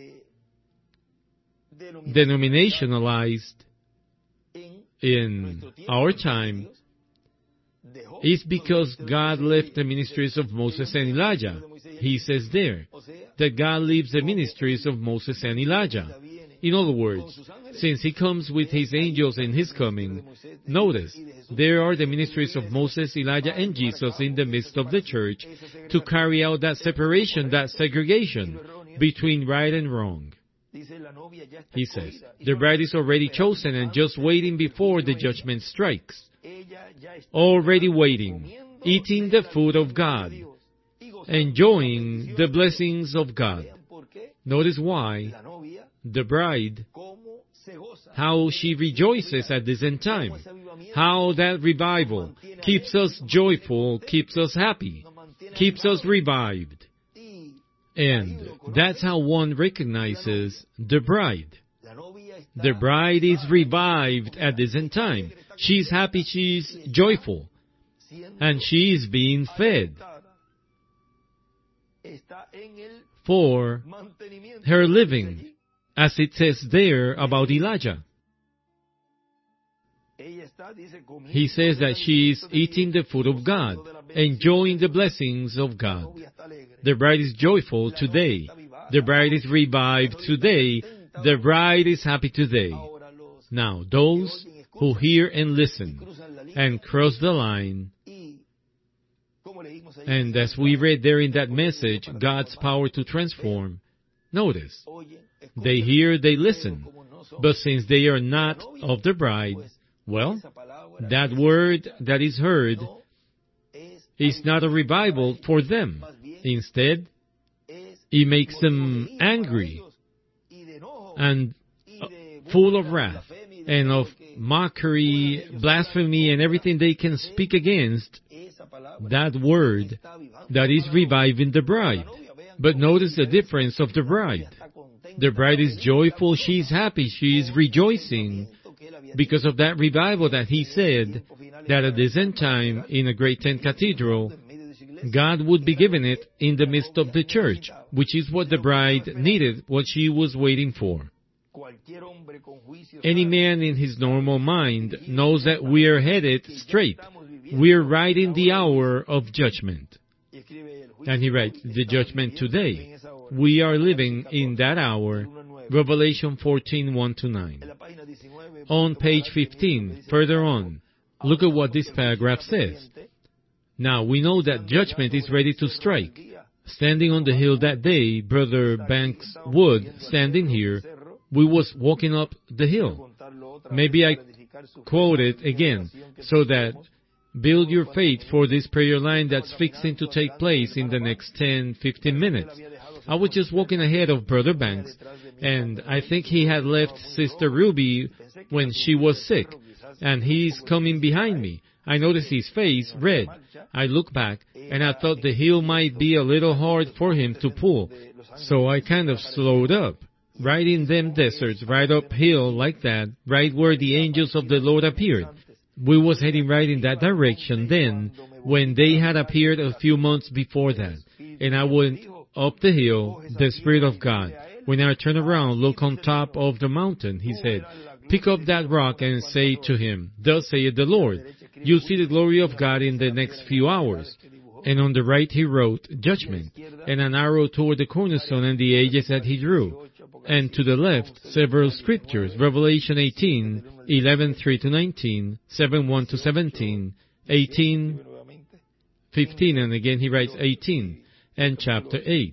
denominationalized in our time is because God left the ministries of Moses and Elijah. He says there that God leaves the ministries of Moses and Elijah. In other words, since He comes with His angels in His coming, notice, there are the ministries of Moses, Elijah, and Jesus in the midst of the church to carry out that separation, that segregation between right and wrong. He says, the bride is already chosen and just waiting before the judgment strikes. Already waiting, eating the food of God, enjoying the blessings of God. Notice why the bride, how she rejoices at this end time, how that revival keeps us joyful, keeps us happy, keeps us revived. And that's how one recognizes the bride. The bride is revived at this end time. She's happy, she's joyful, and she is being fed for her living, as it says there about Elijah. He says that she is eating the food of God, enjoying the blessings of God. The bride is joyful today. The bride is revived today. The bride is happy today. Now, those who hear and listen and cross the line, and as we read there in that message, God's power to transform, notice, they hear, they listen, but since they are not of the bride, well, that word that is heard is not a revival for them. Instead, it makes them angry and full of wrath and of mockery, blasphemy, and everything they can speak against that word that is reviving the bride. But notice the difference of the bride. The bride is joyful, she is happy, she is rejoicing because of that revival that He said that at this end time in a great tent cathedral, God would be giving it in the midst of the church, which is what the bride needed, what she was waiting for. Any man in his normal mind knows that we are headed straight. We are right in the hour of judgment. And he writes, the judgment today. We are living in that hour, Revelation 14, 1-9. On page 15, further on, look at what this paragraph says. Now, we know that judgment is ready to strike. Standing on the hill that day, Brother Banks Wood, standing here, we was walking up the hill. Maybe I quote it again, so that build your faith for this prayer line that's fixing to take place in the next 10, 15 minutes. I was just walking ahead of Brother Banks, and I think he had left Sister Ruby when she was sick, and he's coming behind me. I noticed his face red. I looked back, and I thought the hill might be a little hard for him to pull, so I kind of slowed up. Right in them deserts, right uphill like that, right where the angels of the Lord appeared. We was heading right in that direction then, when they had appeared a few months before that. And I went up the hill, the Spirit of God. When I turned around, look on top of the mountain, he said, pick up that rock and say to him, thus saith the Lord, you'll see the glory of God in the next few hours. And on the right he wrote, judgment, and an arrow toward the cornerstone and the edges that he drew. And to the left, several scriptures, Revelation 18, 11:3-19, 7:1-17, 18, 15, and again he writes 18, and chapter 8.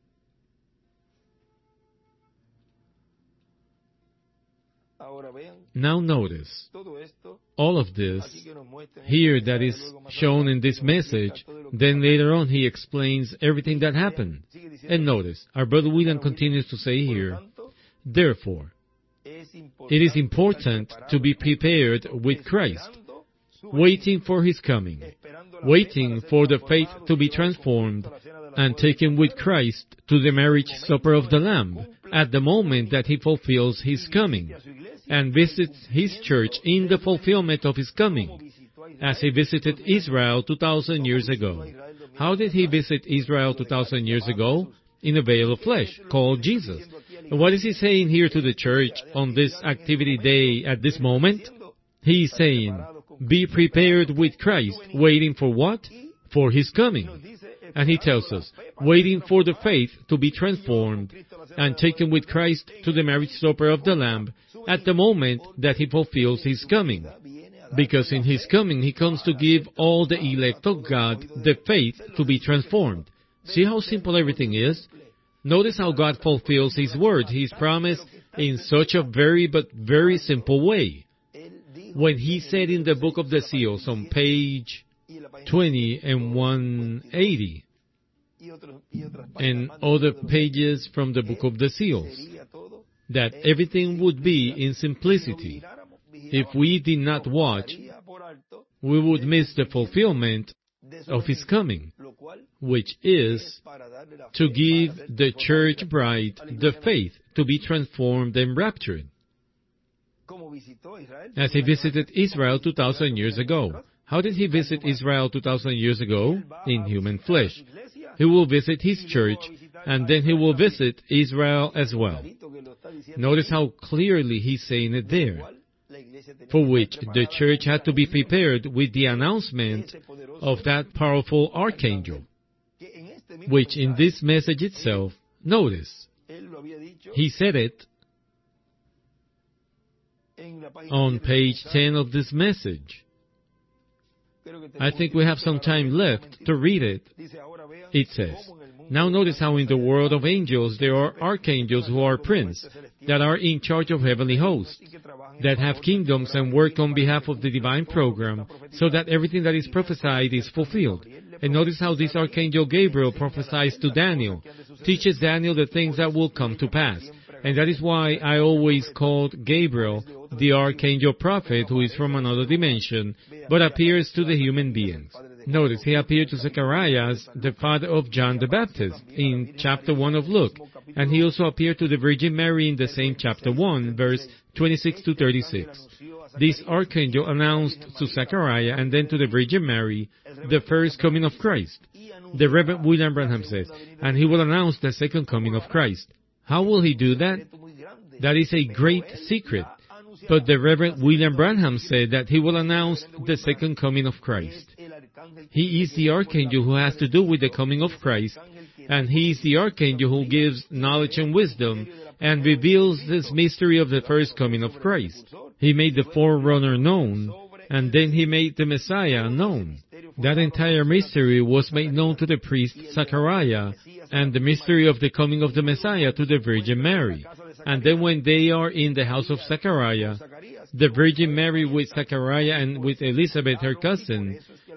Now notice, all of this here that is shown in this message, then later on he explains everything that happened. And notice, our brother William continues to say here, therefore, it is important to be prepared with Christ, waiting for his coming, waiting for the faith to be transformed and taken with Christ to the marriage supper of the Lamb at the moment that he fulfills his coming and visits his church in the fulfillment of his coming, as he visited Israel 2,000 years ago. How did he visit Israel 2,000 years ago? In a veil of flesh, called Jesus. And what is he saying here to the church on this activity day at this moment? He is saying, be prepared with Christ, waiting for what? For his coming. And he tells us, waiting for the faith to be transformed and taken with Christ to the marriage supper of the Lamb at the moment that he fulfills his coming. Because in his coming, he comes to give all the elect of God the faith to be transformed. See how simple everything is? Notice how God fulfills his word, his promise, in such a very simple way. When he said in the book of the seals on page 20 and 180, and other pages from the book of the seals, that everything would be in simplicity. If we did not watch, we would miss the fulfillment of his coming, which is to give the church bride the faith to be transformed and raptured. As he visited Israel 2,000 years ago. How did he visit Israel 2,000 years ago? In human flesh. He will visit his church, and then he will visit Israel as well. Notice how clearly he's saying it there, for which the church had to be prepared with the announcement of that powerful archangel, which in this message itself, notice, he said it on page 10 of this message. I think we have some time left to read it. It says, now notice how in the world of angels there are archangels who are princes, that are in charge of heavenly hosts, that have kingdoms and work on behalf of the divine program, so that everything that is prophesied is fulfilled. And notice how this archangel Gabriel prophesies to Daniel, teaches Daniel the things that will come to pass. And that is why I always called Gabriel the archangel prophet, who is from another dimension, but appears to the human beings. Notice, he appeared to Zacharias, the father of John the Baptist, in chapter 1 of Luke. And he also appeared to the Virgin Mary in the same chapter 1, verse 26-36. This archangel announced to Zachariah and then to the Virgin Mary the first coming of Christ. The Reverend William Branham says, and he will announce the second coming of Christ. How will he do that? That is a great secret. But the Reverend William Branham said that he will announce the second coming of Christ. He is the archangel who has to do with the coming of Christ, and he is the archangel who gives knowledge and wisdom and reveals this mystery of the first coming of Christ. He made the forerunner known, and then he made the Messiah known. That entire mystery was made known to the priest Zachariah, and the mystery of the coming of the Messiah to the Virgin Mary. And then when they are in the house of Zachariah, the Virgin Mary with Zachariah and with Elizabeth, her cousin,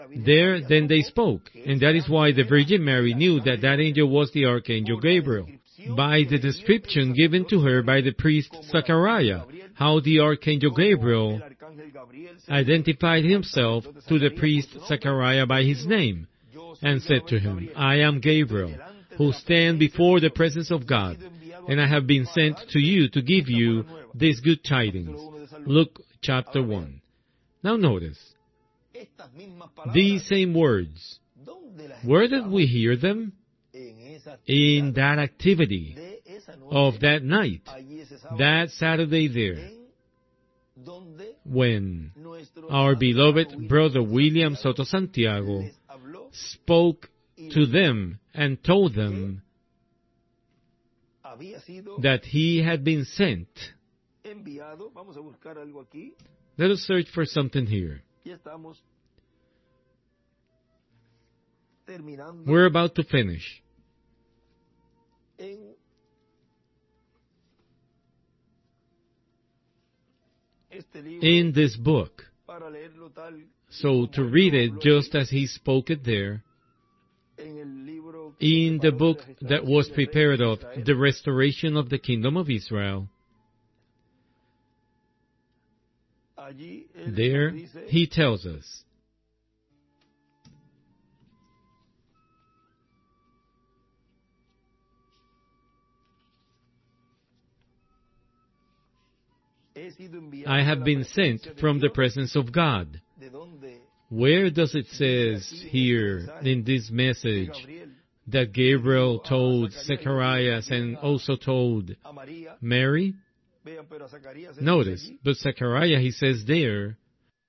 There, then they spoke, and that is why the Virgin Mary knew that that angel was the Archangel Gabriel, by the description given to her by the priest Zachariah, how the Archangel Gabriel identified himself to the priest Zachariah by his name, and said to him, I am Gabriel, who stand before the presence of God, and I have been sent to you to give you these good tidings. Luke chapter 1. Now notice, these same words, where did we hear them? In that activity of that night, that Saturday there, when our beloved brother William Soto Santiago spoke to them and told them that he had been sent. Let us search for something here. We're about to finish. In this book, so to read it just as he spoke it there, in the book that was prepared of the restoration of the kingdom of Israel, there he tells us, I have been sent from the presence of God. Where does it says here in this message that Gabriel told Zacharias and also told Mary? Notice, but Zachariah, he says there,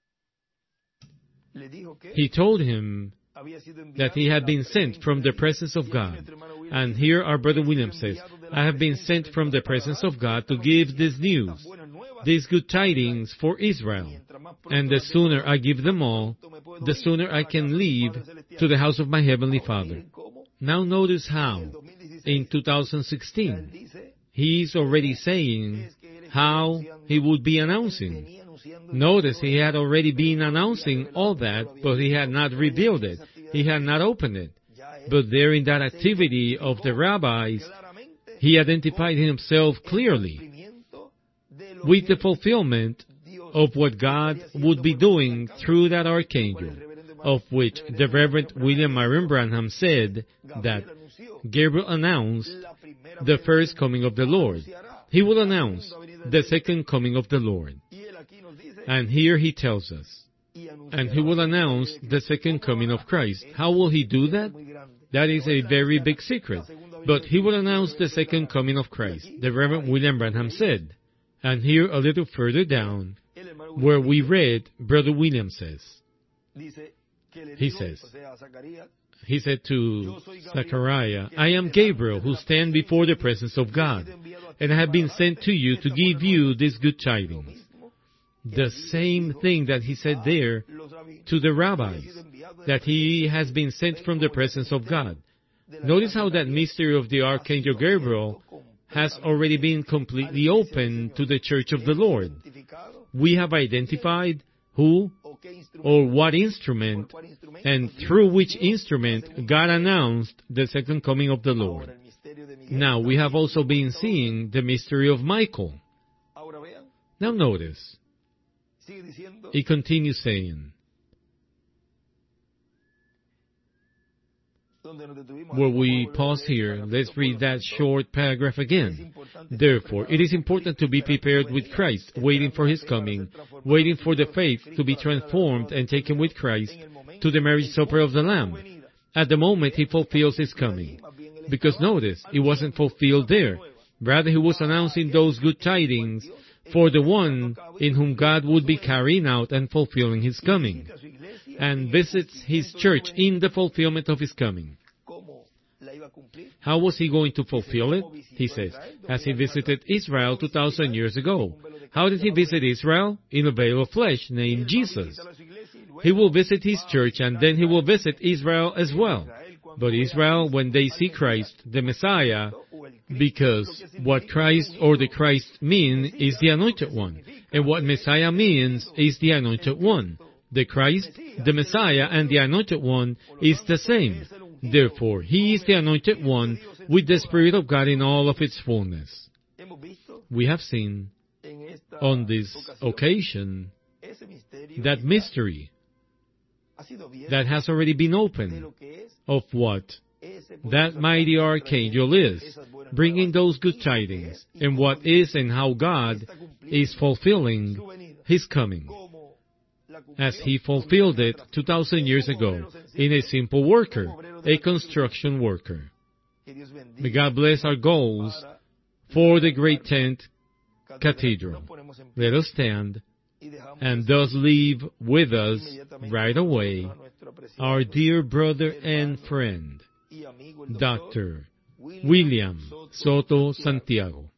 he told him that he had been sent from the presence of God. And here our brother William says, I have been sent from the presence of God to give this news, these good tidings for Israel. And the sooner I give them all, the sooner I can leave to the house of my Heavenly Father. Now notice how, in 2016, he is already saying how he would be announcing. Notice he had already been announcing all that, but he had not revealed it. He had not opened it. But there in that activity of the rabbis, he identified himself clearly with the fulfillment of what God would be doing through that archangel, of which the Reverend William Marion Branham said that Gabriel announced the first coming of the Lord. He will announce the second coming of the Lord. And here he tells us, and he will announce the second coming of Christ. How will he do that? That is a very big secret. But he will announce the second coming of Christ, the Reverend William Branham said. And here a little further down, where we read, Brother William says, he said to Zachariah, I am Gabriel, who stand before the presence of God, and I have been sent to you to give you these good tidings. The same thing that he said there to the rabbis, that he has been sent from the presence of God. Notice how that mystery of the Archangel Gabriel has already been completely open to the Church of the Lord. We have identified who or what instrument, and through which instrument God announced the second coming of the Lord. Now, we have also been seeing the mystery of Michael. Now notice, he continues saying, where we pause here, let's read that short paragraph again. Therefore, it is important to be prepared with Christ, waiting for His coming, waiting for the faith to be transformed and taken with Christ to the marriage supper of the Lamb. At the moment He fulfills His coming. Because notice, it wasn't fulfilled there. Rather, He was announcing those good tidings for the one in whom God would be carrying out and fulfilling His coming, and visits His church in the fulfillment of His coming. How was He going to fulfill it? He says, as He visited Israel 2,000 years ago. How did He visit Israel? In a veil of flesh named Jesus. He will visit His church, and then He will visit Israel as well. But Israel, when they see Christ, the Messiah, because what Christ or the Christ mean is the Anointed One, and what Messiah means is the Anointed One. The Christ, the Messiah, and the Anointed One is the same. Therefore, He is the Anointed One with the Spirit of God in all of its fullness. We have seen on this occasion that mystery that has already been opened of what that mighty archangel is, bringing those good tidings, and what is and how God is fulfilling His coming, as He fulfilled it 2,000 years ago in a simple worker, a construction worker. May God bless our goals for the Great Tent Cathedral. Let us stand and thus leave with us right away our dear brother and friend, Dr. William Soto Santiago.